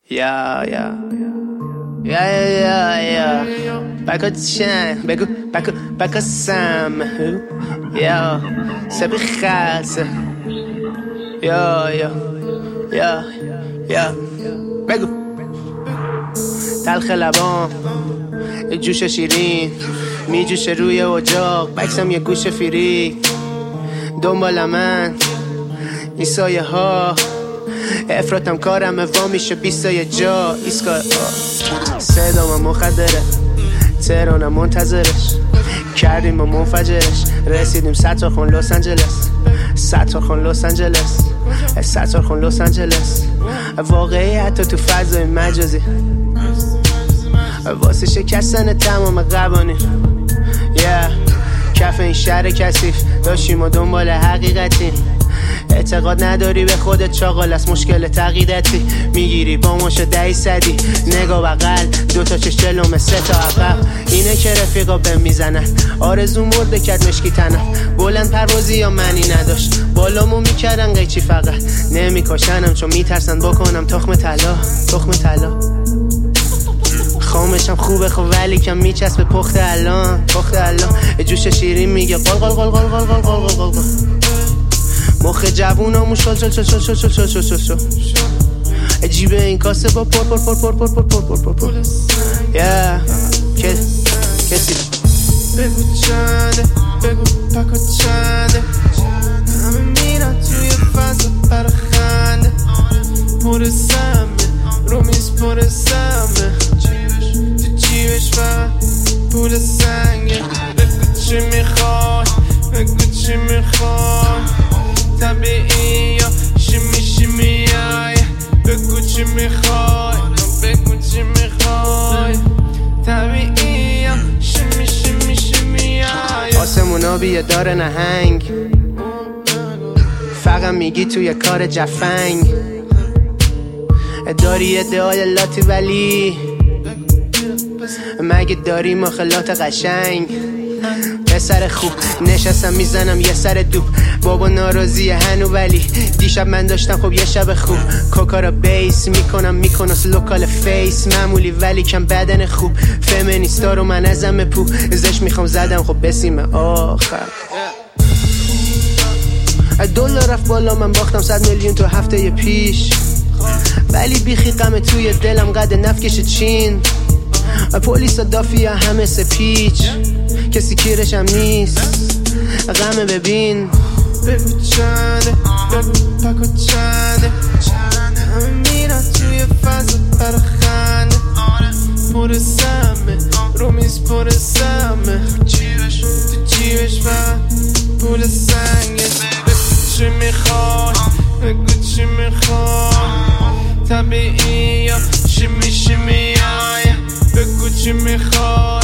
بگو سم سبی خلصه بگو تلخ لبام جوش شیرین میجوشه روی اجاق بکسم یه گوش فیری دنبال من این سایه ها افراتم کارمه وا میشه 20 یه جا ایسکا صدام مخدره تهرانم منتظرش کردیم و منفجرش رسیدیم ستارخون لس آنجلس ستارخون لس آنجلس واقعی حتی تو فضای مجازی واسه شکستن تمام قوانین کف این شهر کثیف داشتیم و دنبال حقیقتی اعتقاد نداری به خودت چاقال از مشکل تقییدتی میگیری با مش 10 صدی نگاه بغل 2 تا چش جلومه 3 تا عقب اینه که رفیقا بهم میزنن آرزو مرده کرد مشکی تنم بلند پروازی یا معنی نداشت بالامو میکردن قیچی فقط نمیکاشنم چون میترسن بکنم تخم طلا خامشم خوبه خب ولی کم میچسبه پخت الان جوش شیرین میگه قل مخ جوونامو شل جیبه این کاسه با پر کسی بگو چنده بگو پکا چنده همه میرن توی فضا برا خنده پر سمه رو میز پر سمه تو جیبش فقط پول سنگه بگو چی میخوای طبیعی یا شیمی بگو چی میخوای طبیعی یا شیمی آسمون آبیه داره نهنگ فقط میگی توی کار جفنگ داری ادعای لاتی ولی مگه داری مخلات قشنگ پسر خوب نشستم میزنم یه سر دوب بابا ناراضیه هنو ولی دیشب من داشتم خب یه شب خوب کوکارا بیس میکنم لوکال فیس معمولی ولی کم بدن خوب فمینیستا رو من ازم پو ازش میخوام زدم خب بسیم آخر $1 رفت بالا من باختم 100 میلیون تو هفته پیش ولی بیخی غم توی دلم قد نفکش چین پولیس دافیه همه سپیچ کسی کیرشم نیست غمه ببین بگو چنده بگو پکا چنده همه میرن توی فضا برا خنده پر سمه رو میز پر سمه تو جیبش فقط پول سنگه بگو چی میخوای طبیعی یا شیمی بگو چی میخوای